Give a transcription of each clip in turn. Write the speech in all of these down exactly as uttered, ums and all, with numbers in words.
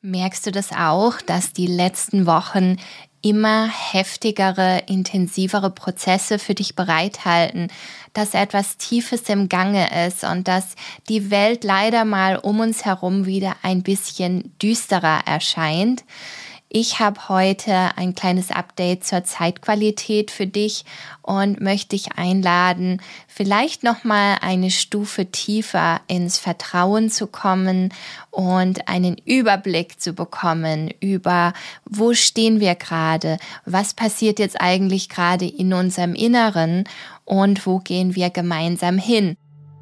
Merkst du das auch, dass die letzten Wochen immer heftigere, intensivere Prozesse für dich bereithalten, dass etwas Tiefes im Gange ist und dass die Welt leider mal um uns herum wieder ein bisschen düsterer erscheint? Ich habe heute ein kleines Update zur Zeitqualität für dich und möchte dich einladen, vielleicht nochmal eine Stufe tiefer ins Vertrauen zu kommen und einen Überblick zu bekommen über, wo stehen wir gerade, was passiert jetzt eigentlich gerade in unserem Inneren und wo gehen wir gemeinsam hin.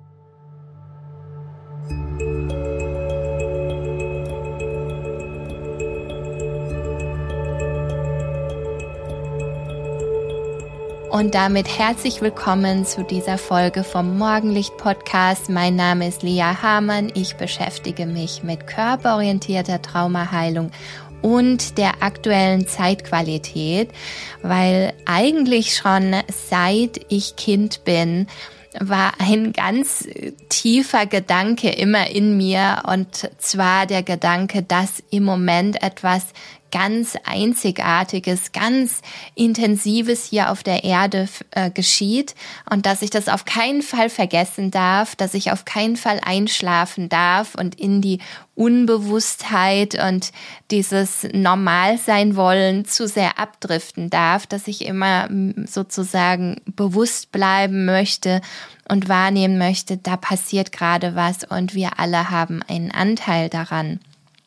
Und damit herzlich willkommen zu dieser Folge vom Morgenlicht-Podcast. Mein Name ist Lea Hamann. Ich beschäftige mich mit körperorientierter Traumaheilung und der aktuellen Zeitqualität, weil eigentlich schon seit ich Kind bin, war ein ganz tiefer Gedanke immer in mir, und zwar der Gedanke, dass im Moment etwas ganz Einzigartiges, ganz Intensives hier auf der Erde äh, geschieht und dass ich das auf keinen Fall vergessen darf, dass ich auf keinen Fall einschlafen darf und in die Unbewusstheit und dieses Normalsein wollen zu sehr abdriften darf, dass ich immer sozusagen bewusst bleiben möchte und wahrnehmen möchte, da passiert gerade was und wir alle haben einen Anteil daran.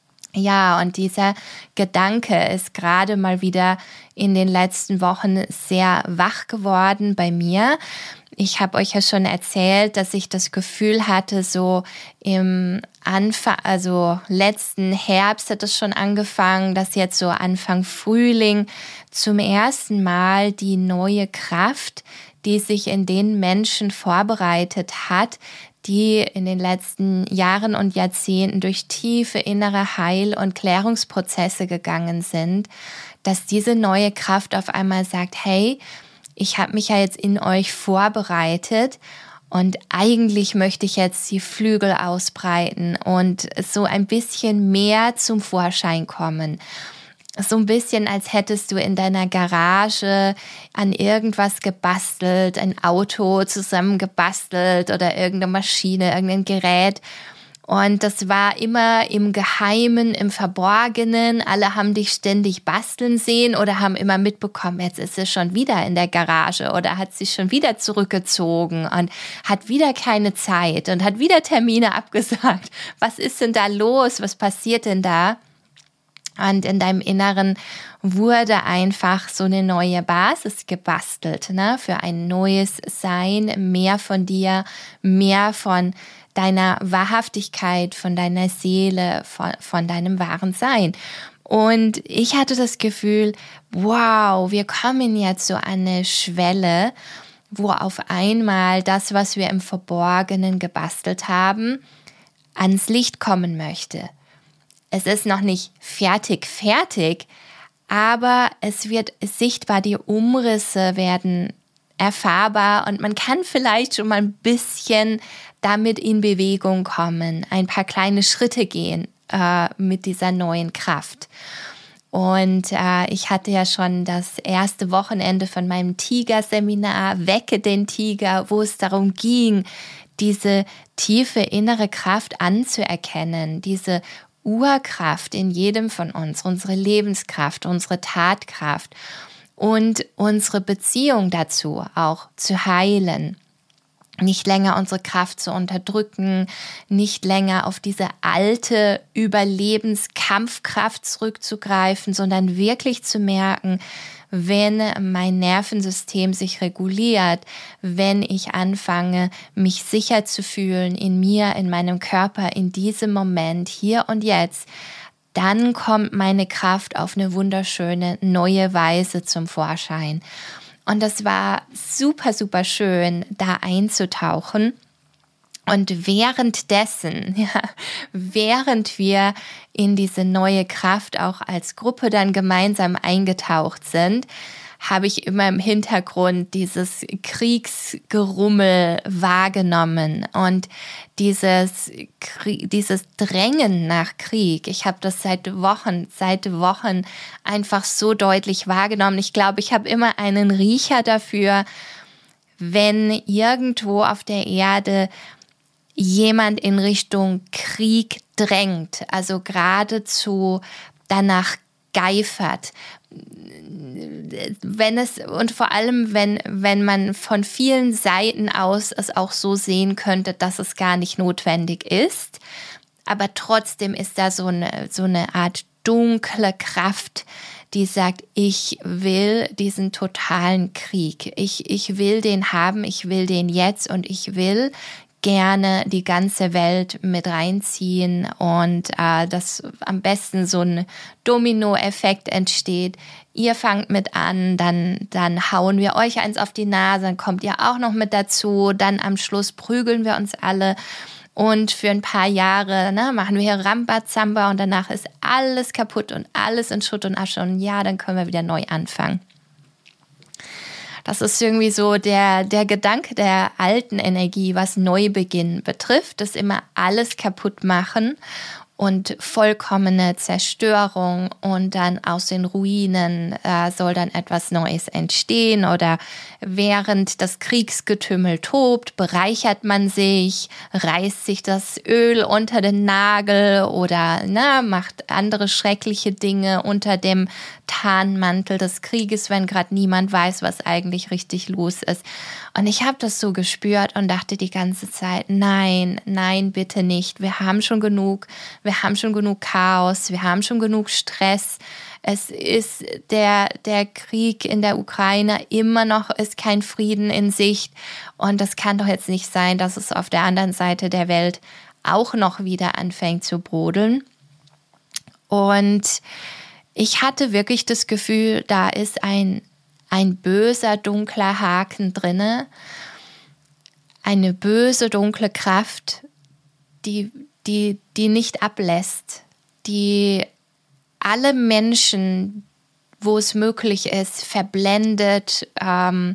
Ja, und dieser Gedanke ist gerade mal wieder in den letzten Wochen sehr wach geworden bei mir. Ich habe euch ja schon erzählt, dass ich das Gefühl hatte, so im Anfang, also letzten Herbst hat es schon angefangen, dass jetzt so Anfang Frühling zum ersten Mal die neue Kraft, die sich in den Menschen vorbereitet hat, die in den letzten Jahren und Jahrzehnten durch tiefe innere Heil- und Klärungsprozesse gegangen sind, dass diese neue Kraft auf einmal sagt, hey, ich habe mich ja jetzt in euch vorbereitet und eigentlich möchte ich jetzt die Flügel ausbreiten und so ein bisschen mehr zum Vorschein kommen. So ein bisschen, als hättest du in deiner Garage an irgendwas gebastelt, ein Auto zusammengebastelt oder irgendeine Maschine, irgendein Gerät. Und das war immer im Geheimen, im Verborgenen. Alle haben dich ständig basteln sehen oder haben immer mitbekommen, jetzt ist sie schon wieder in der Garage oder hat sich schon wieder zurückgezogen und hat wieder keine Zeit und hat wieder Termine abgesagt. Was ist denn da los? Was passiert denn da? Und in deinem Inneren wurde einfach so eine neue Basis gebastelt, ne, für ein neues Sein, mehr von dir, mehr von deiner Wahrhaftigkeit, von deiner Seele, von, von deinem wahren Sein. Und ich hatte das Gefühl, wow, wir kommen jetzt so an eine Schwelle, wo auf einmal das, was wir im Verborgenen gebastelt haben, ans Licht kommen möchte. Es ist noch nicht fertig, fertig, aber es wird sichtbar, die Umrisse werden erfahrbar und man kann vielleicht schon mal ein bisschen damit in Bewegung kommen, ein paar kleine Schritte gehen äh, mit dieser neuen Kraft. Und äh, ich hatte ja schon das erste Wochenende von meinem Tiger-Seminar, Wecke den Tiger, wo es darum ging, diese tiefe innere Kraft anzuerkennen, diese Urkraft in jedem von uns, unsere Lebenskraft, unsere Tatkraft und unsere Beziehung dazu auch zu heilen. Nicht länger unsere Kraft zu unterdrücken, nicht länger auf diese alte Überlebenskampfkraft zurückzugreifen, sondern wirklich zu merken, wenn mein Nervensystem sich reguliert, wenn ich anfange, mich sicher zu fühlen in mir, in meinem Körper, in diesem Moment, hier und jetzt, dann kommt meine Kraft auf eine wunderschöne neue Weise zum Vorschein. Und das war super, super schön, da einzutauchen. Und währenddessen, ja, während wir in diese neue Kraft auch als Gruppe dann gemeinsam eingetaucht sind, habe ich immer im Hintergrund dieses Kriegsgerummel wahrgenommen und dieses, dieses Drängen nach Krieg. Ich habe das seit Wochen, seit Wochen einfach so deutlich wahrgenommen. Ich glaube, ich habe immer einen Riecher dafür, wenn irgendwo auf der Erde jemand in Richtung Krieg drängt, also geradezu danach geifert. Wenn es, und vor allem, wenn, wenn man von vielen Seiten aus es auch so sehen könnte, dass es gar nicht notwendig ist, aber trotzdem ist da so eine, so eine Art dunkle Kraft, die sagt, ich will diesen totalen Krieg. Ich, ich will den haben, ich will den jetzt und ich will gerne die ganze Welt mit reinziehen und äh, dass am besten so ein Domino-Effekt entsteht. Ihr fangt mit an, dann, dann hauen wir euch eins auf die Nase, dann kommt ihr auch noch mit dazu, dann am Schluss prügeln wir uns alle und für ein paar Jahre ne, machen wir hier Rambazamba und danach ist alles kaputt und alles in Schutt und Asche und ja, dann können wir wieder neu anfangen. Das ist irgendwie so der, der Gedanke der alten Energie, was Neubeginn betrifft, das immer alles kaputt machen und vollkommene Zerstörung und dann aus den Ruinen äh, soll dann etwas Neues entstehen oder während das Kriegsgetümmel tobt, bereichert man sich, reißt sich das Öl unter den Nagel oder na, macht andere schreckliche Dinge unter dem Tarnmantel des Krieges, wenn gerade niemand weiß, was eigentlich richtig los ist. Und ich habe das so gespürt und dachte die ganze Zeit, nein, nein, bitte nicht. Wir haben schon genug, wir haben schon genug Chaos, wir haben schon genug Stress. Es ist der, der Krieg in der Ukraine, immer noch ist kein Frieden in Sicht. Und das kann doch jetzt nicht sein, dass es auf der anderen Seite der Welt auch noch wieder anfängt zu brodeln. Und ich hatte wirklich das Gefühl, da ist ein, ein böser, dunkler Haken drinne, eine böse, dunkle Kraft, die, die, die nicht ablässt, die alle Menschen, wo es möglich ist, verblendet, ähm,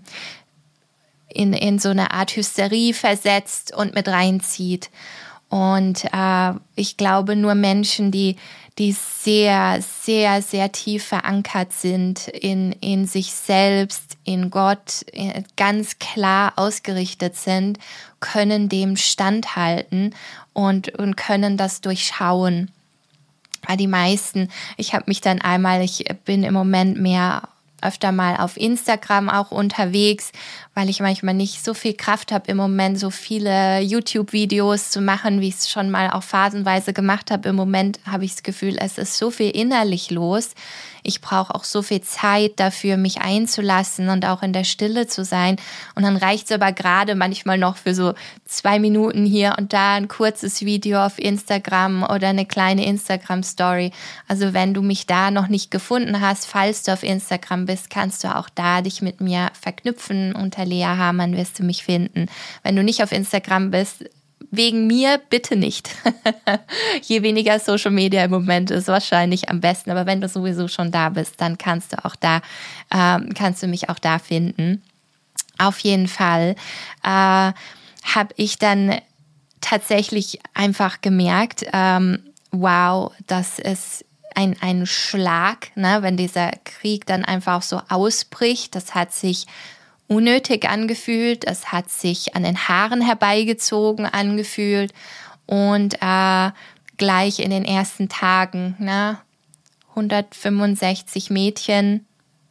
in, in so eine Art Hysterie versetzt und mit reinzieht. Und äh, ich glaube, nur Menschen, die, die sehr, sehr, sehr tief verankert sind in, in sich selbst, in Gott, ganz klar ausgerichtet sind, können dem standhalten und, und können das durchschauen. Weil die meisten, ich habe mich dann einmal, ich bin im Moment mehr öfter mal auf Instagram auch unterwegs, weil ich manchmal nicht so viel Kraft habe im Moment, so viele YouTube-Videos zu machen, wie ich es schon mal auch phasenweise gemacht habe. Im Moment habe ich das Gefühl, es ist so viel innerlich los. Ich brauche auch so viel Zeit dafür, mich einzulassen und auch in der Stille zu sein. Und dann reicht es aber gerade manchmal noch für so zwei Minuten hier und da ein kurzes Video auf Instagram oder eine kleine Instagram-Story. Also wenn du mich da noch nicht gefunden hast, falls du auf Instagram bist, kannst du auch da dich mit mir verknüpfen. Unter Lea Hamann wirst du mich finden. Wenn du nicht auf Instagram bist, wegen mir bitte nicht. Je weniger Social Media im Moment ist wahrscheinlich am besten. Aber wenn du sowieso schon da bist, dann kannst du auch da, ähm, kannst du mich auch da finden. Auf jeden Fall äh, habe ich dann tatsächlich einfach gemerkt, ähm, wow, das ist ein, ein Schlag, ne, wenn dieser Krieg dann einfach so ausbricht. Das hat sich unnötig angefühlt, es hat sich an den Haaren herbeigezogen angefühlt und äh, gleich in den ersten Tagen, ne, hundertfünfundsechzig Mädchen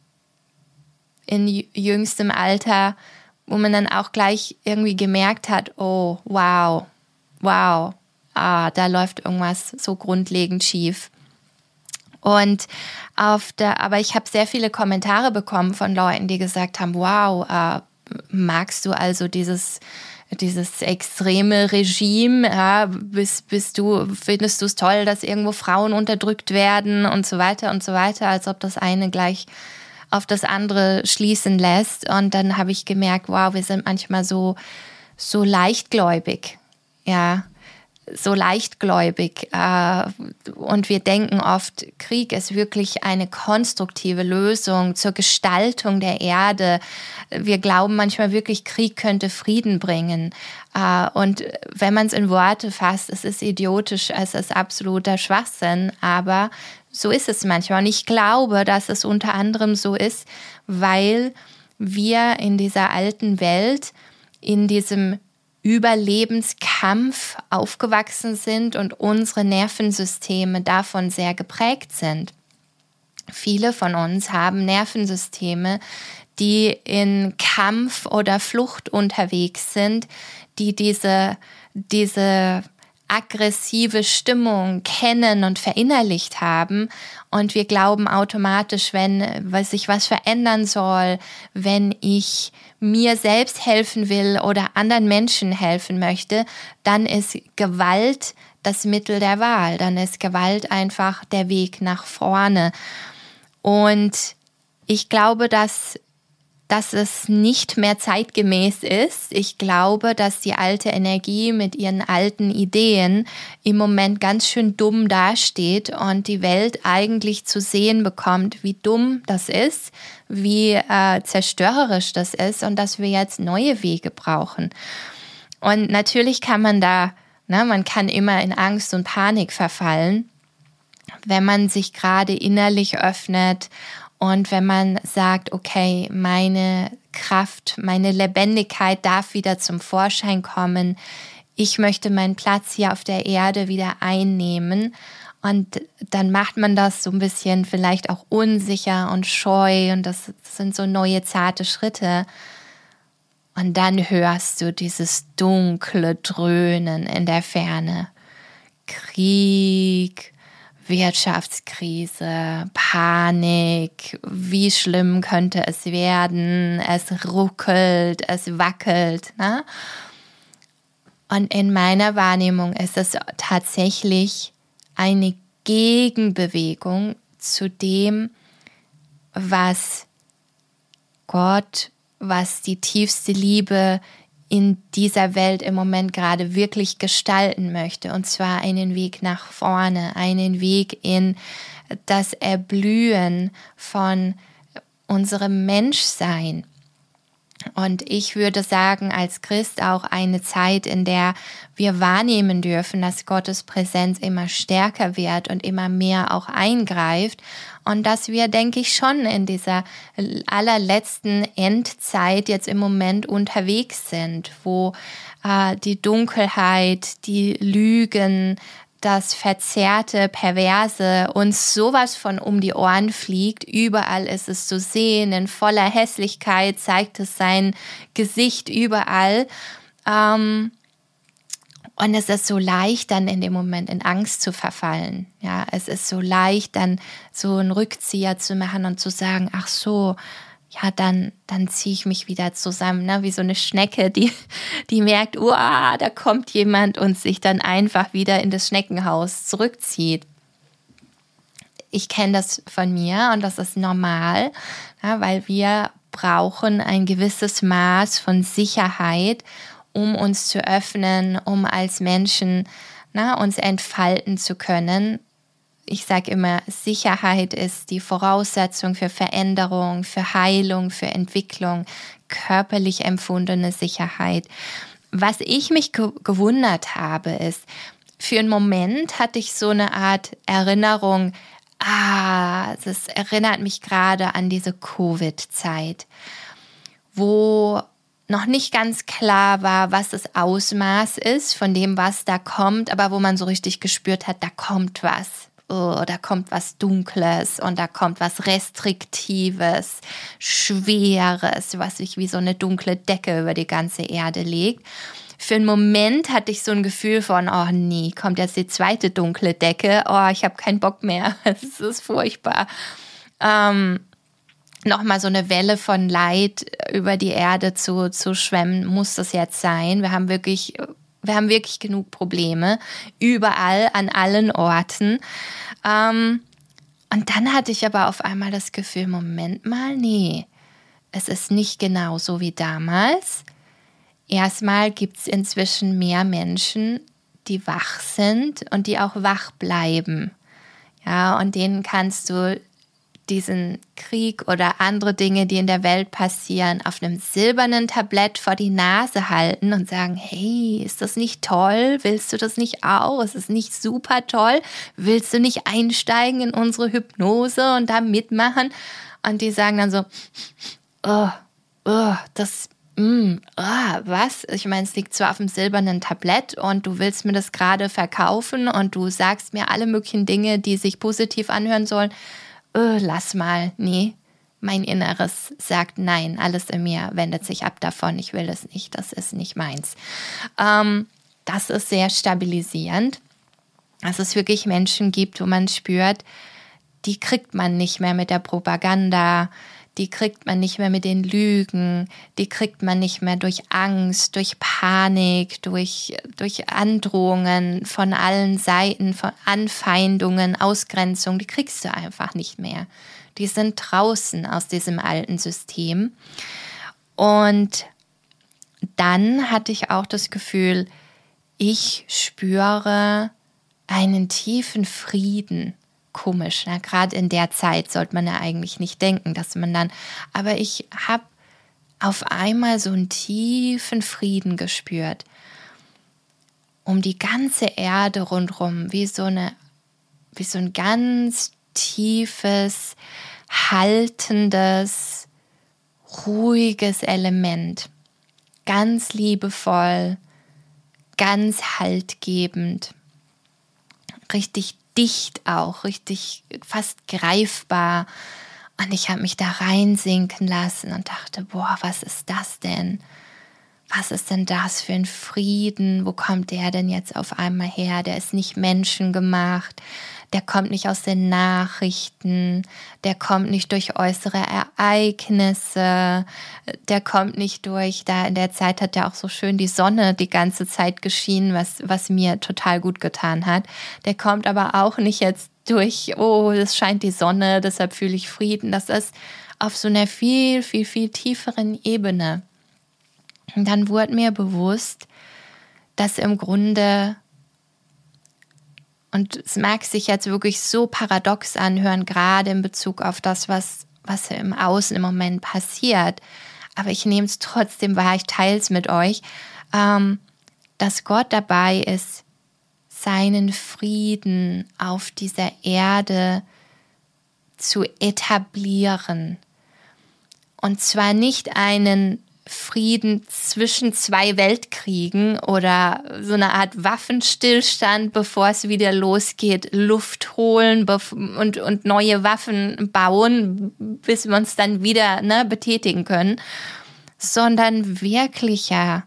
in jüngstem Alter, wo man dann auch gleich irgendwie gemerkt hat, oh, wow, wow, ah, da läuft irgendwas so grundlegend schief. Und auf der, aber ich habe sehr viele Kommentare bekommen von Leuten, die gesagt haben, wow, äh, magst du also dieses, dieses extreme Regime, ja, bist, bist du, findest du es toll, dass irgendwo Frauen unterdrückt werden und so weiter und so weiter, als ob das eine gleich auf das andere schließen lässt. Und dann habe ich gemerkt, wow, wir sind manchmal so, so leichtgläubig, ja. so leichtgläubig äh, und wir denken oft, Krieg ist wirklich eine konstruktive Lösung zur Gestaltung der Erde. Wir glauben manchmal wirklich, Krieg könnte Frieden bringen. Äh, und wenn man es in Worte fasst, es ist idiotisch, es ist absoluter Schwachsinn, aber so ist es manchmal. Und ich glaube, dass es unter anderem so ist, weil wir in dieser alten Welt, in diesem Überlebenskampf aufgewachsen sind und unsere Nervensysteme davon sehr geprägt sind. Viele von uns haben Nervensysteme, die in Kampf oder Flucht unterwegs sind, die diese, diese aggressive Stimmung kennen und verinnerlicht haben. Und wir glauben automatisch, wenn sich was verändern soll, wenn ich mir selbst helfen will oder anderen Menschen helfen möchte, dann ist Gewalt das Mittel der Wahl. Dann ist Gewalt einfach der Weg nach vorne. Und ich glaube, dass dass es nicht mehr zeitgemäß ist. Ich glaube, dass die alte Energie mit ihren alten Ideen im Moment ganz schön dumm dasteht und die Welt eigentlich zu sehen bekommt, wie dumm das ist, wie äh, zerstörerisch das ist und dass wir jetzt neue Wege brauchen. Und natürlich kann man da, ne, man kann immer in Angst und Panik verfallen, wenn man sich gerade innerlich öffnet. Und wenn man sagt, okay, meine Kraft, meine Lebendigkeit darf wieder zum Vorschein kommen, ich möchte meinen Platz hier auf der Erde wieder einnehmen, und dann macht man das so ein bisschen vielleicht auch unsicher und scheu und das sind so neue zarte Schritte. Und dann hörst du dieses dunkle Dröhnen in der Ferne. Krieg, Wirtschaftskrise, Panik, wie schlimm könnte es werden, es ruckelt, es wackelt. Ne? Und in meiner Wahrnehmung ist es tatsächlich eine Gegenbewegung zu dem, was Gott, was die tiefste Liebe in dieser Welt im Moment gerade wirklich gestalten möchte. Und zwar einen Weg nach vorne, einen Weg in das Erblühen von unserem Menschsein. Und ich würde sagen, als Christ auch eine Zeit, in der wir wahrnehmen dürfen, dass Gottes Präsenz immer stärker wird und immer mehr auch eingreift. Und dass wir, denke ich, schon in dieser allerletzten Endzeit jetzt im Moment unterwegs sind, wo äh, die Dunkelheit, die Lügen, das Verzerrte, Perverse uns sowas von um die Ohren fliegt. Überall ist es zu sehen, in voller Hässlichkeit zeigt es sein Gesicht überall. Ähm, und es ist so leicht, dann in dem Moment in Angst zu verfallen. Ja, es ist so leicht, dann so einen Rückzieher zu machen und zu sagen, ach so, ja, dann, dann ziehe ich mich wieder zusammen, ne? Wie so eine Schnecke, die, die merkt, uah, da kommt jemand und sich dann einfach wieder in das Schneckenhaus zurückzieht. Ich kenne das von mir und das ist normal, ja, weil wir brauchen ein gewisses Maß von Sicherheit, um uns zu öffnen, um als Menschen, na, uns entfalten zu können. Ich sage immer, Sicherheit ist die Voraussetzung für Veränderung, für Heilung, für Entwicklung, körperlich empfundene Sicherheit. Was ich mich ge- gewundert habe, ist, für einen Moment hatte ich so eine Art Erinnerung, ah, das erinnert mich gerade an diese Covid-Zeit, wo noch nicht ganz klar war, was das Ausmaß ist von dem, was da kommt, aber wo man so richtig gespürt hat, da kommt was. Oh, da kommt was Dunkles und da kommt was Restriktives, Schweres, was sich wie so eine dunkle Decke über die ganze Erde legt. Für einen Moment hatte ich so ein Gefühl von, oh nee, kommt jetzt die zweite dunkle Decke, oh, ich habe keinen Bock mehr, es ist furchtbar. Ähm, nochmal so eine Welle von Leid über die Erde zu, zu schwemmen, muss das jetzt sein. Wir haben wirklich... Wir haben wirklich genug Probleme, überall, an allen Orten. Ähm, und dann hatte ich aber auf einmal das Gefühl, Moment mal, nee, es ist nicht genau so wie damals. Erstmal gibt es inzwischen mehr Menschen, die wach sind und die auch wach bleiben. Ja, und denen kannst du diesen Krieg oder andere Dinge, die in der Welt passieren, auf einem silbernen Tablett vor die Nase halten und sagen, hey, ist das nicht toll? Willst du das nicht auch? Ist es nicht super toll? Willst du nicht einsteigen in unsere Hypnose und da mitmachen? Und die sagen dann so, oh, oh, das, mm, oh, was? Ich meine, es liegt zwar auf dem silbernen Tablett und du willst mir das gerade verkaufen und du sagst mir alle möglichen Dinge, die sich positiv anhören sollen. Oh, lass mal, nee, mein Inneres sagt nein, alles in mir wendet sich ab davon, ich will das nicht, das ist nicht meins. Ähm, das ist sehr stabilisierend, dass es wirklich Menschen gibt, wo man spürt, die kriegt man nicht mehr mit der Propaganda, die kriegt man nicht mehr mit den Lügen, die kriegt man nicht mehr durch Angst, durch Panik, durch, durch Androhungen von allen Seiten, von Anfeindungen, Ausgrenzung, die kriegst du einfach nicht mehr. Die sind draußen aus diesem alten System. Und dann hatte ich auch das Gefühl, ich spüre einen tiefen Frieden. Komisch, ne? Gerade in der Zeit sollte man ja eigentlich nicht denken, dass man dann, aber ich habe auf einmal so einen tiefen Frieden gespürt, um die ganze Erde rundherum, wie so eine, wie so ein ganz tiefes, haltendes, ruhiges Element, ganz liebevoll, ganz haltgebend, richtig dicht auch, richtig fast greifbar. Und ich habe mich da reinsinken lassen und dachte, boah, was ist das denn? Was ist denn das für ein Frieden? Wo kommt der denn jetzt auf einmal her? Der ist nicht menschengemacht, der kommt nicht aus den Nachrichten, der kommt nicht durch äußere Ereignisse, der kommt nicht durch, da in der Zeit hat ja auch so schön die Sonne die ganze Zeit geschienen, was, was mir total gut getan hat. Der kommt aber auch nicht jetzt durch, oh, es scheint die Sonne, deshalb fühle ich Frieden. Das ist auf so einer viel, viel, viel tieferen Ebene. Und dann wurde mir bewusst, dass im Grunde, und es mag sich jetzt wirklich so paradox anhören, gerade in Bezug auf das, was, was im Außen im Moment passiert, aber ich nehme es trotzdem wahr, ich teile es mit euch, ähm, dass Gott dabei ist, seinen Frieden auf dieser Erde zu etablieren. Und zwar nicht einen Frieden zwischen zwei Weltkriegen oder so eine Art Waffenstillstand, bevor es wieder losgeht, Luft holen und, und neue Waffen bauen, bis wir uns dann wieder ne, betätigen können, sondern wirklicher,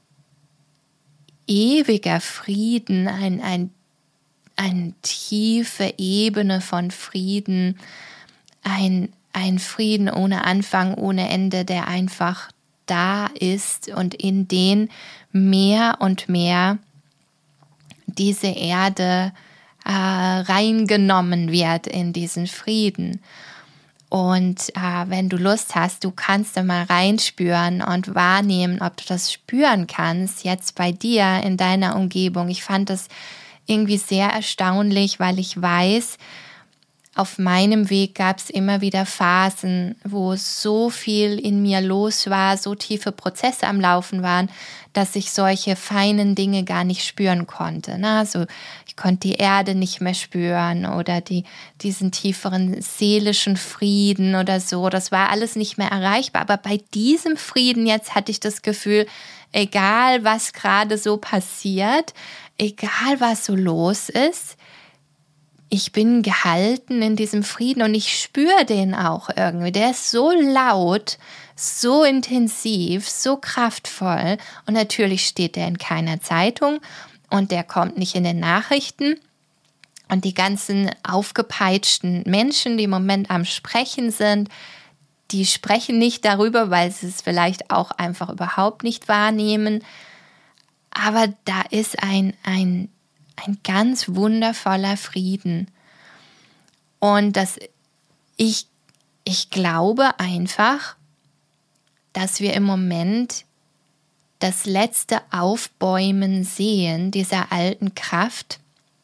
ewiger Frieden, ein, ein, eine tiefe Ebene von Frieden, ein, ein Frieden ohne Anfang, ohne Ende, der einfach da ist und in den mehr und mehr diese Erde äh, reingenommen wird in diesen Frieden. Und äh, wenn du Lust hast, du kannst da mal reinspüren und wahrnehmen, ob du das spüren kannst, jetzt bei dir in deiner Umgebung. Ich fand das irgendwie sehr erstaunlich, weil ich weiß, auf meinem Weg gab es immer wieder Phasen, wo so viel in mir los war, so tiefe Prozesse am Laufen waren, dass ich solche feinen Dinge gar nicht spüren konnte. Also ich konnte die Erde nicht mehr spüren oder die, diesen tieferen seelischen Frieden oder so. Das war alles nicht mehr erreichbar. Aber bei diesem Frieden jetzt hatte ich das Gefühl, egal was gerade so passiert, egal was so los ist, ich bin gehalten in diesem Frieden und ich spüre den auch irgendwie. Der ist so laut, so intensiv, so kraftvoll und natürlich steht der in keiner Zeitung und der kommt nicht in den Nachrichten. Und die ganzen aufgepeitschten Menschen, die im Moment am Sprechen sind, die sprechen nicht darüber, weil sie es vielleicht auch einfach überhaupt nicht wahrnehmen. Aber da ist ein, ein Ein ganz wundervoller Frieden. Und das, ich, ich glaube einfach, dass wir im Moment das letzte Aufbäumen sehen dieser alten Kraft,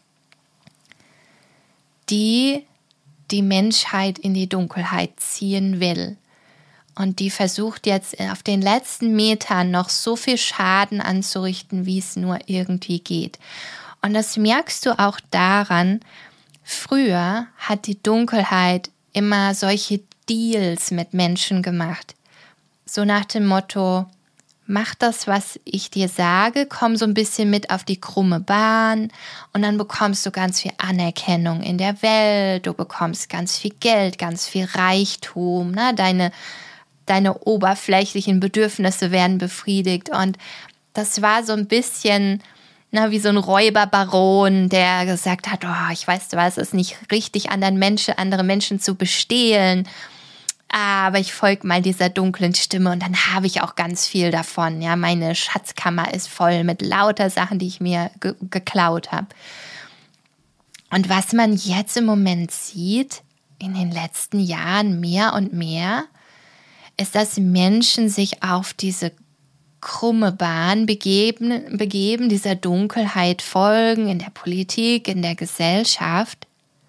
die die Menschheit in die Dunkelheit ziehen will. Und die versucht jetzt auf den letzten Metern noch so viel Schaden anzurichten, wie es nur irgendwie geht. Und das merkst du auch daran, früher hat die Dunkelheit immer solche Deals mit Menschen gemacht. So nach dem Motto, mach das, was ich dir sage, komm so ein bisschen mit auf die krumme Bahn und dann bekommst du ganz viel Anerkennung in der Welt, du bekommst ganz viel Geld, ganz viel Reichtum, ne? deine, deine oberflächlichen Bedürfnisse werden befriedigt. Und das war so ein bisschen na, wie so ein Räuberbaron, der gesagt hat, oh, ich weiß was, es ist nicht richtig, anderen Menschen, andere Menschen zu bestehlen, aber ich folge mal dieser dunklen Stimme und dann habe ich auch ganz viel davon. Ja, meine Schatzkammer ist voll mit lauter Sachen, die ich mir ge- geklaut habe. Und was man jetzt im Moment sieht, in den letzten Jahren mehr und mehr, ist, dass Menschen sich auf diese krumme Bahn begeben, begeben, dieser Dunkelheit folgen in der Politik, in der Gesellschaft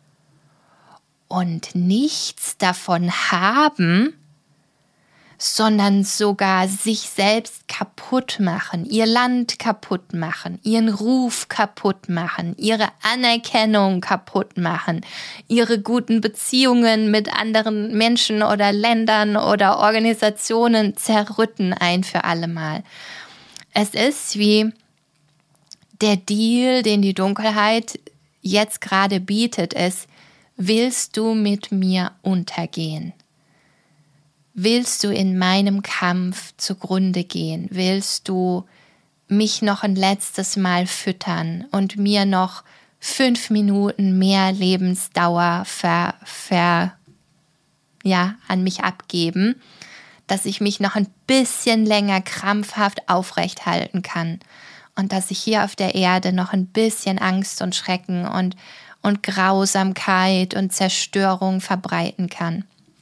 und nichts davon haben, sondern sogar sich selbst kaputt machen, ihr Land kaputt machen, ihren Ruf kaputt machen, ihre Anerkennung kaputt machen, ihre guten Beziehungen mit anderen Menschen oder Ländern oder Organisationen zerrütten ein für alle Mal. Es ist wie der Deal, den die Dunkelheit jetzt gerade bietet, ist, willst du mit mir untergehen? Willst du in meinem Kampf zugrunde gehen? Willst du mich noch ein letztes Mal füttern und mir noch fünf Minuten mehr Lebensdauer ver, ver, ja, an mich abgeben, dass ich mich noch ein bisschen länger krampfhaft aufrecht halten kann und dass ich hier auf der Erde noch ein bisschen Angst und Schrecken und, und Grausamkeit und Zerstörung verbreiten kann?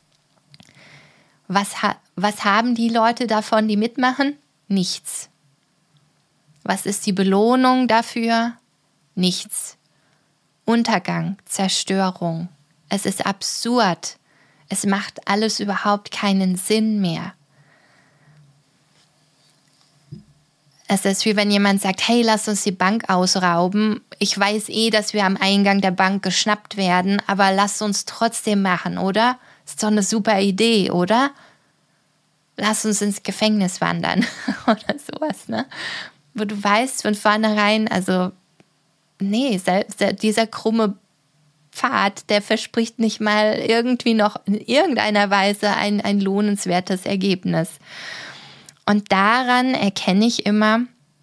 Was, ha- was haben die Leute davon, die mitmachen? Nichts. Was ist die Belohnung dafür? Nichts. Untergang, Zerstörung. Es ist absurd. Es macht alles überhaupt keinen Sinn mehr. Es ist wie wenn jemand sagt, hey, lass uns die Bank ausrauben. Ich weiß eh, dass wir am Eingang der Bank geschnappt werden, aber lass uns trotzdem machen, oder? Ist doch eine super Idee, oder? Lass uns ins Gefängnis wandern oder sowas, ne? Wo du weißt von vornherein, also nee, selbst dieser krumme Pfad, der verspricht nicht mal irgendwie noch in irgendeiner Weise ein, ein lohnenswertes Ergebnis. Und daran erkenne ich immer,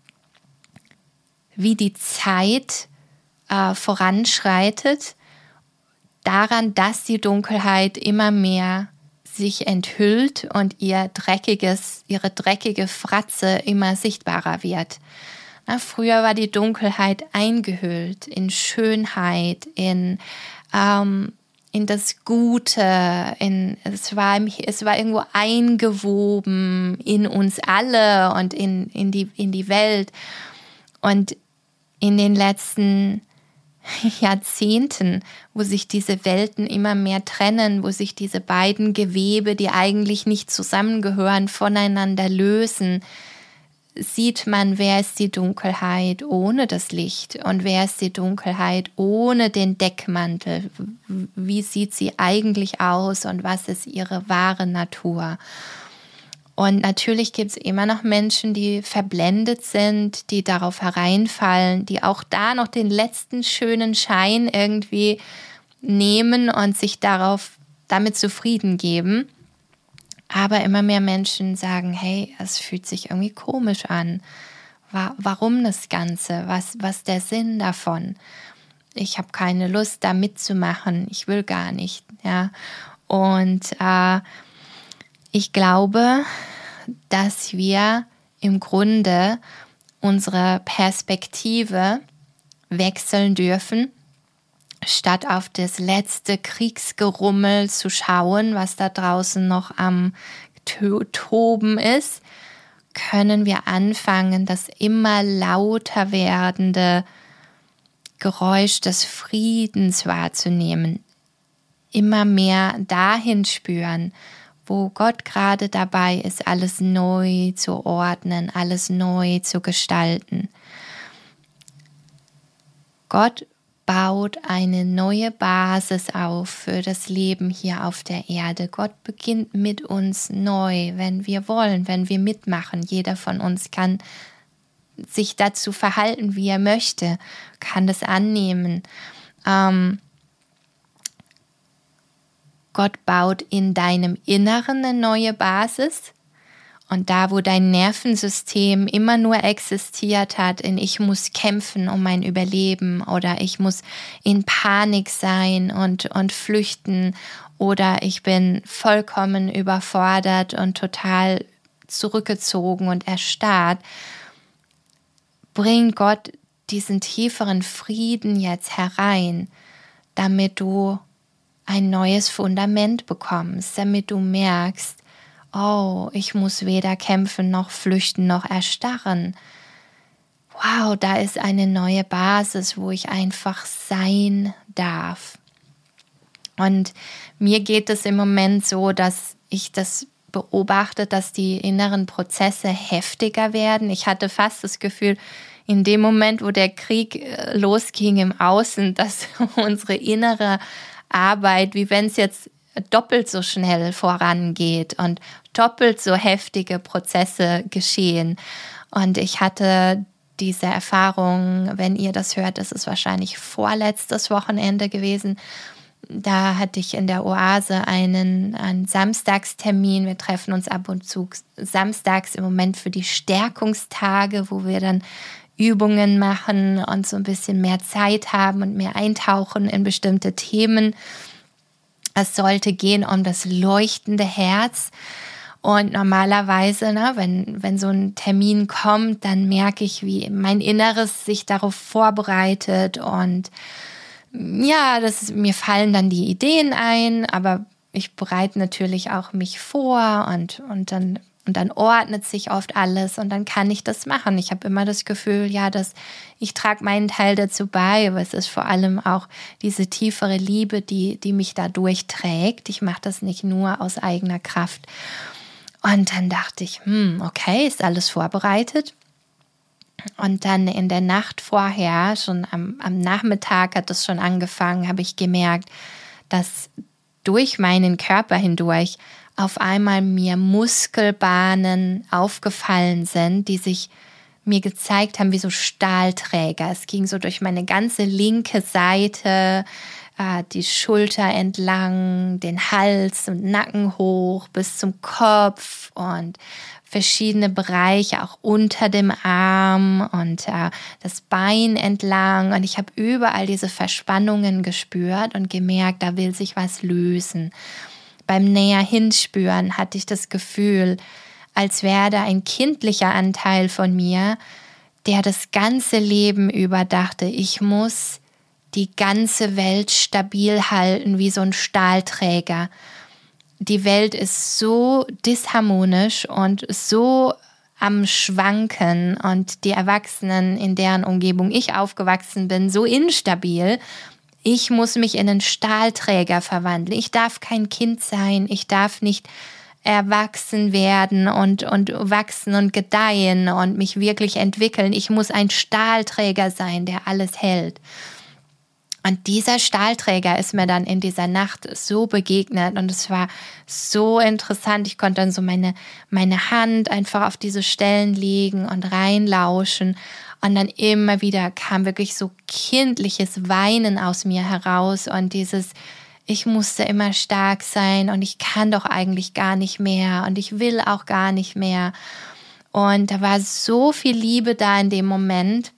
wie die Zeit äh, voranschreitet, daran, dass die Dunkelheit immer mehr sich enthüllt und ihr dreckiges, ihre dreckige Fratze immer sichtbarer wird. Na, früher war die Dunkelheit eingehüllt in Schönheit, in, ähm, in das Gute, in, es, war, es war irgendwo eingewoben in uns alle und in, in, die, in die Welt. Und in den letzten Jahrzehnten, wo sich diese Welten immer mehr trennen, wo sich diese beiden Gewebe, die eigentlich nicht zusammengehören, voneinander lösen, sieht man, wer ist die Dunkelheit ohne das Licht und wer ist die Dunkelheit ohne den Deckmantel. Wie sieht sie eigentlich aus und was ist ihre wahre Natur? Und natürlich gibt es immer noch Menschen, die verblendet sind, die darauf hereinfallen, die auch da noch den letzten schönen Schein irgendwie nehmen und sich darauf damit zufrieden geben. Aber immer mehr Menschen sagen, hey, es fühlt sich irgendwie komisch an. Warum das Ganze? Was, was ist der Sinn davon? Ich habe keine Lust, da mitzumachen. Ich will gar nicht. Ja? Und äh, ich glaube, dass wir im Grunde unsere Perspektive wechseln dürfen, statt auf das letzte Kriegsgerummel zu schauen, was da draußen noch am Toben ist, können wir anfangen, das immer lauter werdende Geräusch des Friedens wahrzunehmen, immer mehr dahin spüren, wo Gott gerade dabei ist, alles neu zu ordnen, alles neu zu gestalten. Gott baut eine neue Basis auf für das Leben hier auf der Erde. Gott beginnt mit uns neu, wenn wir wollen, wenn wir mitmachen. Jeder von uns kann sich dazu verhalten, wie er möchte, kann das annehmen. Ähm, Gott baut in deinem Inneren eine neue Basis. Und da, wo dein Nervensystem immer nur existiert hat in ich muss kämpfen um mein Überleben oder ich muss in Panik sein und, und flüchten oder ich bin vollkommen überfordert und total zurückgezogen und erstarrt, bringt Gott diesen tieferen Frieden jetzt herein, damit du ein neues Fundament bekommst, damit du merkst, oh, ich muss weder kämpfen noch flüchten noch erstarren. Wow, da ist eine neue Basis, wo ich einfach sein darf. Und mir geht es im Moment so, dass ich das beobachte, dass die inneren Prozesse heftiger werden. Ich hatte fast das Gefühl, in dem Moment, wo der Krieg losging im Außen, dass unsere innere Arbeit, wie wenn es jetzt doppelt so schnell vorangeht und doppelt so heftige Prozesse geschehen. Und ich hatte diese Erfahrung, wenn ihr das hört, das ist wahrscheinlich vorletztes Wochenende gewesen. Da hatte ich in der Oase einen, einen Samstagstermin. Wir treffen uns ab und zu samstags im Moment für die Stärkungstage, wo wir dann Übungen machen und so ein bisschen mehr Zeit haben und mehr eintauchen in bestimmte Themen. Es sollte gehen um das leuchtende Herz. Und normalerweise, ne, wenn, wenn so ein Termin kommt, dann merke ich, wie mein Inneres sich darauf vorbereitet. Und ja, das ist, mir fallen dann die Ideen ein, aber ich bereite natürlich auch mich vor und, und dann Und dann ordnet sich oft alles und dann kann ich das machen. Ich habe immer das Gefühl, ja, dass ich trage meinen Teil dazu bei, aber es ist vor allem auch diese tiefere Liebe, die, die mich da durchträgt. Ich mache das nicht nur aus eigener Kraft. Und dann dachte ich, hm, okay, ist alles vorbereitet. Und dann in der Nacht vorher, schon am, am Nachmittag hat das schon angefangen, habe ich gemerkt, dass durch meinen Körper hindurch auf einmal mir Muskelbahnen aufgefallen sind, die sich mir gezeigt haben wie so Stahlträger. Es ging so durch meine ganze linke Seite, äh, die Schulter entlang, den Hals und Nacken hoch bis zum Kopf und verschiedene Bereiche auch unter dem Arm und äh, das Bein entlang. Und ich habe überall diese Verspannungen gespürt und gemerkt, da will sich was lösen. Beim näher hinspüren hatte ich das Gefühl, als wäre da ein kindlicher Anteil von mir, der das ganze Leben über dachte, ich muss die ganze Welt stabil halten wie so ein Stahlträger. Die Welt ist so disharmonisch und so am Schwanken und die Erwachsenen, in deren Umgebung ich aufgewachsen bin, so instabil. Ich muss mich in einen Stahlträger verwandeln. Ich darf kein Kind sein. Ich darf nicht erwachsen werden und, und wachsen und gedeihen und mich wirklich entwickeln. Ich muss ein Stahlträger sein, der alles hält. Und dieser Stahlträger ist mir dann in dieser Nacht so begegnet und es war so interessant. Ich konnte dann so meine, meine Hand einfach auf diese Stellen legen und reinlauschen. Und dann immer wieder kam wirklich so kindliches Weinen aus mir heraus und dieses, ich musste immer stark sein und ich kann doch eigentlich gar nicht mehr und ich will auch gar nicht mehr. Und da war so viel Liebe da in dem Moment,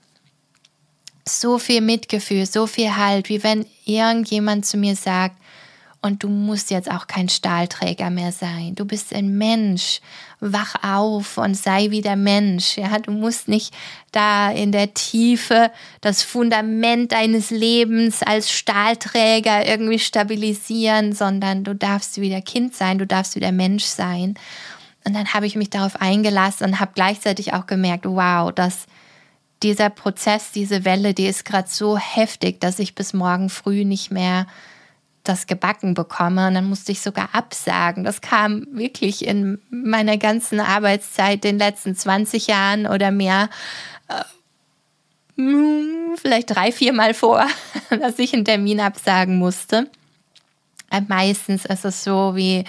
so viel Mitgefühl, so viel Halt, wie wenn irgendjemand zu mir sagt, und du musst jetzt auch kein Stahlträger mehr sein. Du bist ein Mensch. Wach auf und sei wieder Mensch. Ja, du musst nicht da in der Tiefe das Fundament deines Lebens als Stahlträger irgendwie stabilisieren, sondern du darfst wieder Kind sein, du darfst wieder Mensch sein. Und dann habe ich mich darauf eingelassen und habe gleichzeitig auch gemerkt, wow, dass dieser Prozess, diese Welle, die ist gerade so heftig, dass ich bis morgen früh nicht mehr das gebacken bekomme. Und dann musste ich sogar absagen. Das kam wirklich in meiner ganzen Arbeitszeit, den letzten zwanzig Jahren oder mehr, äh, vielleicht drei, vier Mal vor, dass ich einen Termin absagen musste. Und meistens ist es so wie,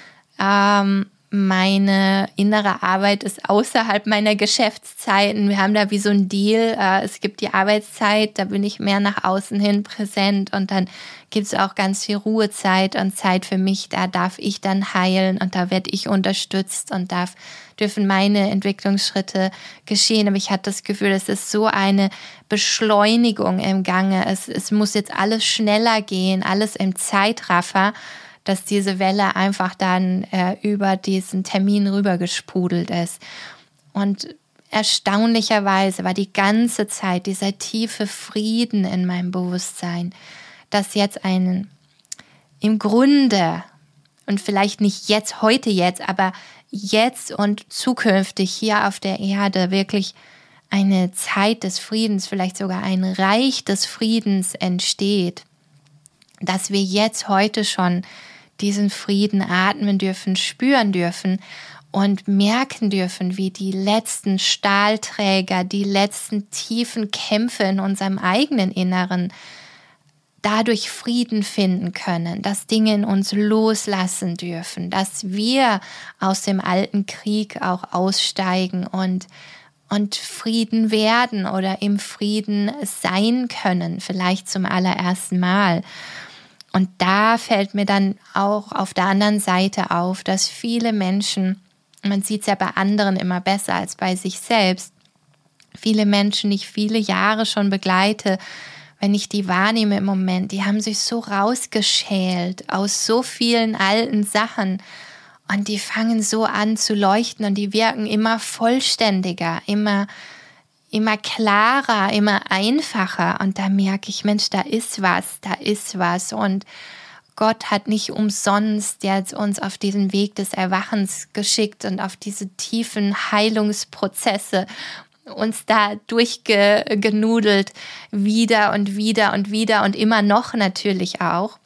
ähm, meine innere Arbeit ist außerhalb meiner Geschäftszeiten. Wir haben da wie so ein Deal. Äh, es gibt die Arbeitszeit, da bin ich mehr nach außen hin präsent und dann gibt es auch ganz viel Ruhezeit und Zeit für mich. Da darf ich dann heilen und da werde ich unterstützt und darf, dürfen meine Entwicklungsschritte geschehen. Aber ich hatte das Gefühl, es ist so eine Beschleunigung im Gange. Es, es muss jetzt alles schneller gehen, alles im Zeitraffer, dass diese Welle einfach dann äh, über diesen Termin rübergesprudelt ist. Und erstaunlicherweise war die ganze Zeit dieser tiefe Frieden in meinem Bewusstsein, dass jetzt ein, im Grunde, und vielleicht nicht jetzt, heute jetzt, aber jetzt und zukünftig hier auf der Erde wirklich eine Zeit des Friedens, vielleicht sogar ein Reich des Friedens entsteht, dass wir jetzt heute schon diesen Frieden atmen dürfen, spüren dürfen und merken dürfen, wie die letzten Stahlträger, die letzten tiefen Kämpfe in unserem eigenen Inneren dadurch Frieden finden können, dass Dinge in uns loslassen dürfen, dass wir aus dem alten Krieg auch aussteigen und, und Frieden werden oder im Frieden sein können, vielleicht zum allerersten Mal. Und da fällt mir dann auch auf der anderen Seite auf, dass viele Menschen, man sieht es ja bei anderen immer besser als bei sich selbst, viele Menschen, die ich viele Jahre schon begleite, wenn ich die wahrnehme im Moment, die haben sich so rausgeschält aus so vielen alten Sachen und die fangen so an zu leuchten und die wirken immer vollständiger, immer immer klarer, immer einfacher und da merke ich, Mensch, da ist was, da ist was und Gott hat nicht umsonst jetzt uns auf diesen Weg des Erwachens geschickt und auf diese tiefen Heilungsprozesse uns da durchgenudelt, wieder und wieder und wieder und immer noch natürlich auch.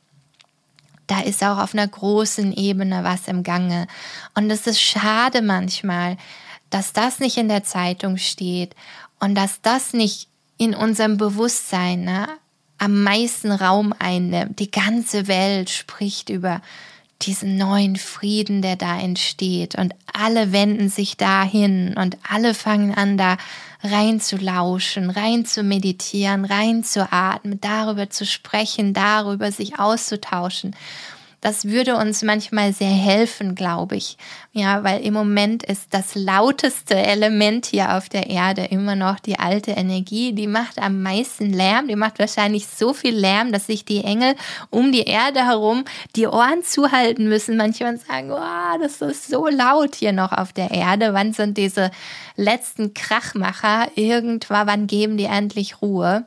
Da ist auch auf einer großen Ebene was im Gange und es ist schade manchmal, dass das nicht in der Zeitung steht und dass das nicht in unserem Bewusstsein ne, am meisten Raum einnimmt. Die ganze Welt spricht über diesen neuen Frieden, der da entsteht und alle wenden sich dahin und alle fangen an, da rein zu lauschen, rein zu meditieren, rein zu atmen, darüber zu sprechen, darüber sich auszutauschen. Das würde uns manchmal sehr helfen, glaube ich. Ja, weil im Moment ist das lauteste Element hier auf der Erde immer noch die alte Energie. Die macht am meisten Lärm. Die macht wahrscheinlich so viel Lärm, dass sich die Engel um die Erde herum die Ohren zuhalten müssen. Manchmal sagen, oh, das ist so laut hier noch auf der Erde. Wann sind diese letzten Krachmacher? Irgendwann, wann geben die endlich Ruhe?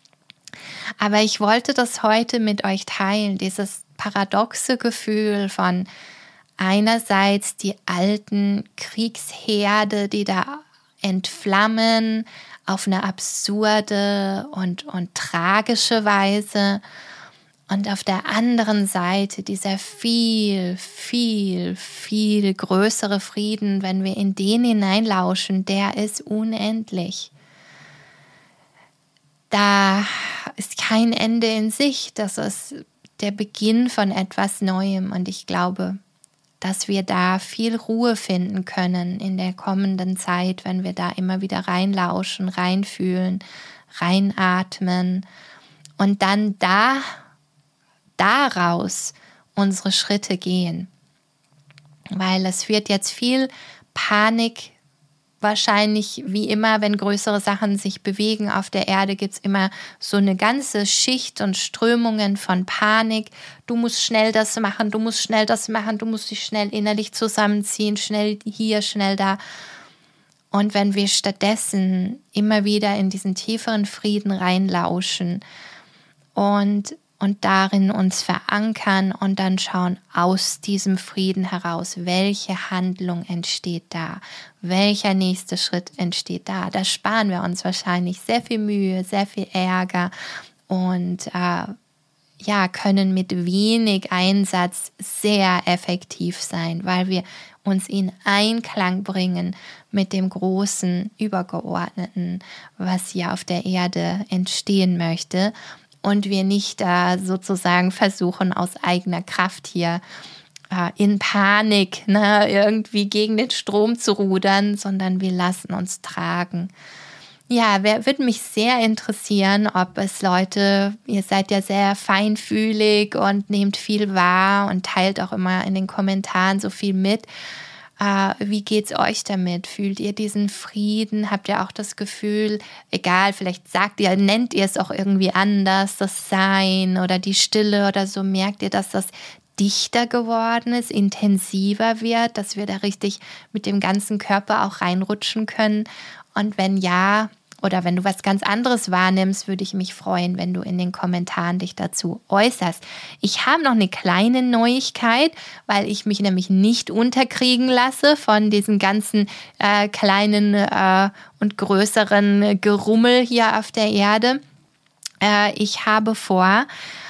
Aber ich wollte das heute mit euch teilen, dieses paradoxe Gefühl von einerseits die alten Kriegsherde, die da entflammen auf eine absurde und, und tragische Weise und auf der anderen Seite dieser viel, viel, viel größere Frieden, wenn wir in den hineinlauschen, der ist unendlich. Da ist kein Ende in Sicht, das ist der Beginn von etwas Neuem und ich glaube, dass wir da viel Ruhe finden können in der kommenden Zeit, wenn wir da immer wieder reinlauschen, reinfühlen, reinatmen und dann da, daraus unsere Schritte gehen. Weil es wird jetzt viel Panik wahrscheinlich wie immer, wenn größere Sachen sich bewegen auf der Erde, gibt es immer so eine ganze Schicht und Strömungen von Panik. Du musst schnell das machen, du musst schnell das machen, du musst dich schnell innerlich zusammenziehen, schnell hier, schnell da. Und wenn wir stattdessen immer wieder in diesen tieferen Frieden reinlauschen und und darin uns verankern und dann schauen, aus diesem Frieden heraus, welche Handlung entsteht da, welcher nächste Schritt entsteht da. Da sparen wir uns wahrscheinlich sehr viel Mühe, sehr viel Ärger und äh, ja, können mit wenig Einsatz sehr effektiv sein, weil wir uns in Einklang bringen mit dem großen, übergeordneten, was hier auf der Erde entstehen möchte und wir nicht äh, sozusagen versuchen, aus eigener Kraft hier äh, in Panik ne, irgendwie gegen den Strom zu rudern, sondern wir lassen uns tragen. Ja, wer, würde mich sehr interessieren, ob es Leute, ihr seid ja sehr feinfühlig und nehmt viel wahr und teilt auch immer in den Kommentaren so viel mit. Äh, wie geht's euch damit? Fühlt ihr diesen Frieden? Habt ihr auch das Gefühl, egal, vielleicht sagt ihr, nennt ihr es auch irgendwie anders, das Sein oder die Stille oder so, merkt ihr, dass das dichter geworden ist, intensiver wird, dass wir da richtig mit dem ganzen Körper auch reinrutschen können? Und wenn ja, oder wenn du was ganz anderes wahrnimmst, würde ich mich freuen, wenn du in den Kommentaren dich dazu äußerst. Ich habe noch eine kleine Neuigkeit, weil ich mich nämlich nicht unterkriegen lasse von diesen ganzen äh, kleinen äh, und größeren Gerummel hier auf der Erde. Äh, ich habe vor,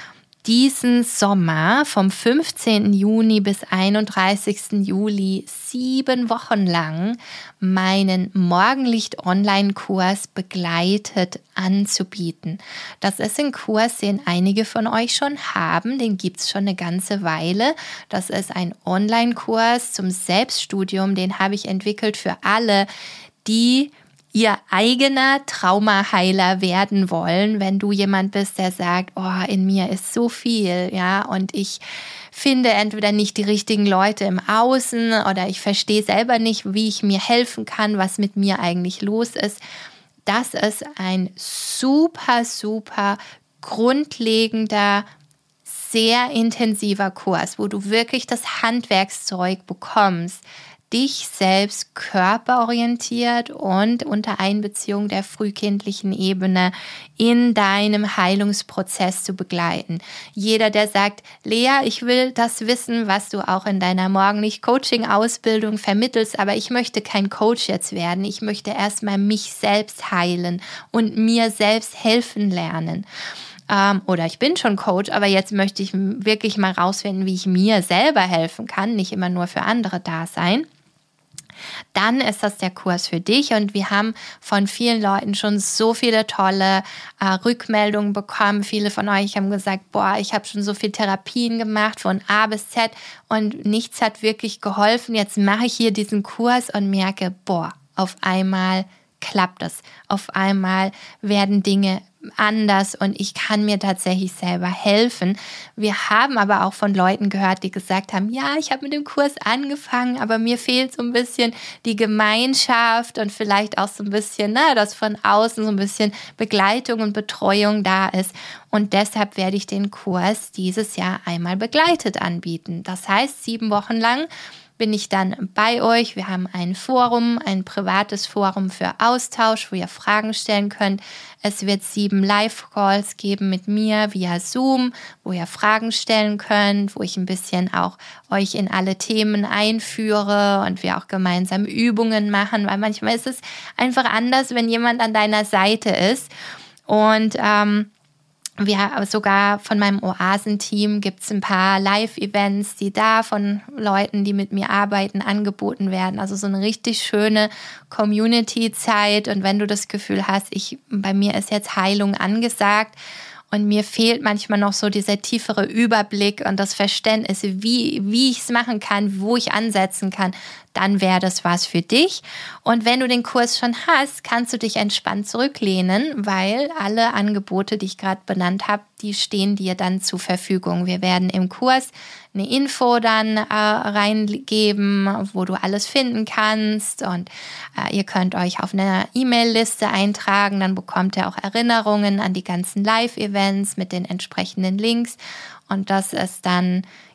diesen Sommer vom fünfzehnten Juni bis einunddreißigsten Juli sieben Wochen lang meinen Morgenlicht-Online-Kurs begleitet anzubieten. Das ist ein Kurs, den einige von euch schon haben, den gibt es schon eine ganze Weile. Das ist ein Online-Kurs zum Selbststudium, den habe ich entwickelt für alle, die ihr eigener Traumaheiler werden wollen, wenn du jemand bist, der sagt, oh, in mir ist so viel, ja, und ich finde entweder nicht die richtigen Leute im Außen oder ich verstehe selber nicht, wie ich mir helfen kann, was mit mir eigentlich los ist. Das ist ein super, super grundlegender, sehr intensiver Kurs, wo du wirklich das Handwerkszeug bekommst, dich selbst körperorientiert und unter Einbeziehung der frühkindlichen Ebene in deinem Heilungsprozess zu begleiten. Jeder, der sagt, Lea, ich will das wissen, was du auch in deiner Morgenlicht-Coaching-Ausbildung vermittelst, aber ich möchte kein Coach jetzt werden. Ich möchte erstmal mich selbst heilen und mir selbst helfen lernen. Ähm, oder ich bin schon Coach, aber jetzt möchte ich wirklich mal rausfinden, wie ich mir selber helfen kann, nicht immer nur für andere da sein. Dann ist das der Kurs für dich und wir haben von vielen Leuten schon so viele tolle äh, Rückmeldungen bekommen. Viele von euch haben gesagt, boah, ich habe schon so viele Therapien gemacht von A bis Z und nichts hat wirklich geholfen. Jetzt mache ich hier diesen Kurs und merke, boah, auf einmal klappt es. Auf einmal werden Dinge anders und ich kann mir tatsächlich selber helfen. Wir haben aber auch von Leuten gehört, die gesagt haben, ja, ich habe mit dem Kurs angefangen, aber mir fehlt so ein bisschen die Gemeinschaft und vielleicht auch so ein bisschen, na, dass von außen so ein bisschen Begleitung und Betreuung da ist. Und deshalb werde ich den Kurs dieses Jahr einmal begleitet anbieten. Das heißt, sieben Wochen lang bin ich dann bei euch. Wir haben ein Forum, ein privates Forum für Austausch, wo ihr Fragen stellen könnt. Es wird sieben Live-Calls geben mit mir via Zoom, wo ihr Fragen stellen könnt, wo ich ein bisschen auch euch in alle Themen einführe und wir auch gemeinsam Übungen machen, weil manchmal ist es einfach anders, wenn jemand an deiner Seite ist. Und ähm, Wir sogar von meinem Oasenteam gibt es ein paar Live-Events, die da von Leuten, die mit mir arbeiten, angeboten werden. Also so eine richtig schöne Community-Zeit. Und wenn du das Gefühl hast, ich, bei mir ist jetzt Heilung angesagt und mir fehlt manchmal noch so dieser tiefere Überblick und das Verständnis, wie, wie ich es machen kann, wo ich ansetzen kann, dann wäre das was für dich. Und wenn du den Kurs schon hast, kannst du dich entspannt zurücklehnen, weil alle Angebote, die ich gerade benannt habe, die stehen dir dann zur Verfügung. Wir werden im Kurs eine Info dann äh, reingeben, wo du alles finden kannst und äh, ihr könnt euch auf eine E-Mail-Liste eintragen, dann bekommt ihr auch Erinnerungen an die ganzen Live-Events mit den entsprechenden Links und das ist dann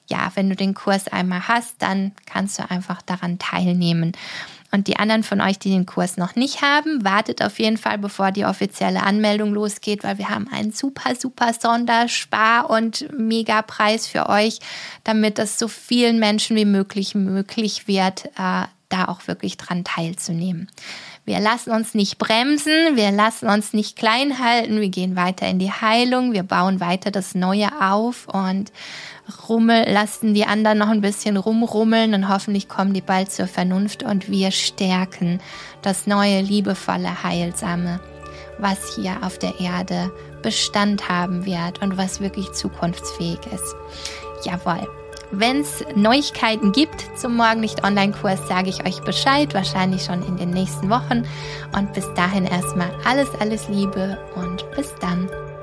ja, wenn du den Kurs einmal hast, dann kannst du einfach daran teilnehmen. Und die anderen von euch, die den Kurs noch nicht haben, wartet auf jeden Fall, bevor die offizielle Anmeldung losgeht, weil wir haben einen super, super Sonderspar- und Megapreis für euch, damit es so vielen Menschen wie möglich möglich wird, äh, da auch wirklich dran teilzunehmen. Wir lassen uns nicht bremsen, wir lassen uns nicht klein halten, wir gehen weiter in die Heilung, wir bauen weiter das Neue auf und rummel, lassen die anderen noch ein bisschen rumrummeln und hoffentlich kommen die bald zur Vernunft und wir stärken das neue, liebevolle, heilsame, was hier auf der Erde Bestand haben wird und was wirklich zukunftsfähig ist. Jawohl. Wenn es Neuigkeiten gibt zum Morgenlicht-Online-Kurs, sage ich euch Bescheid, wahrscheinlich schon in den nächsten Wochen. Und bis dahin erstmal alles, alles Liebe und bis dann.